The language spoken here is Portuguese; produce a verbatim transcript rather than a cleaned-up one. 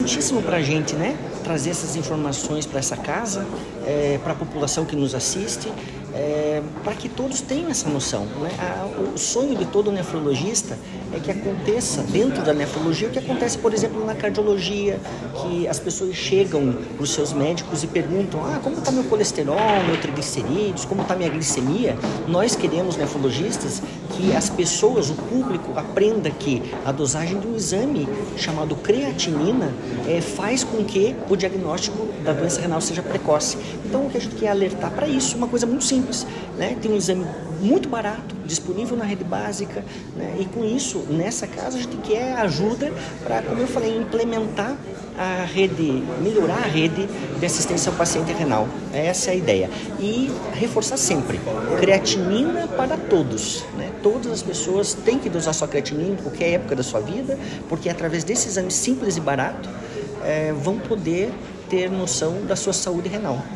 Muitíssimo para a gente, né? Trazer essas informações para essa casa, é, para a população que nos assiste, é, para que todos tenham essa noção, né? A, o sonho de todo nefrologista é que aconteça dentro da nefrologia o que acontece, por exemplo, na cardiologia, que as pessoas chegam para os seus médicos e perguntam: ah, como está meu colesterol, meu triglicerídeos, como está minha glicemia? Nós queremos, nefrologistas, que as pessoas, o público, aprenda que a dosagem de um exame chamado creatinina é, faz com que o diagnóstico da doença renal seja precoce. Então, o que a gente quer alertar para isso, uma coisa muito simples, né? Tem um exame muito barato, disponível na rede básica, né? E com isso, nessa casa, a gente quer ajuda para, como eu falei, implementar a rede, melhorar a rede de assistência ao paciente renal. Essa é a ideia. E reforçar sempre, creatinina para todos, né? Todas as pessoas têm que dosar sua creatinina em qualquer época da sua vida, porque através desse exame simples e barato, é, vão poder ter noção da sua saúde renal.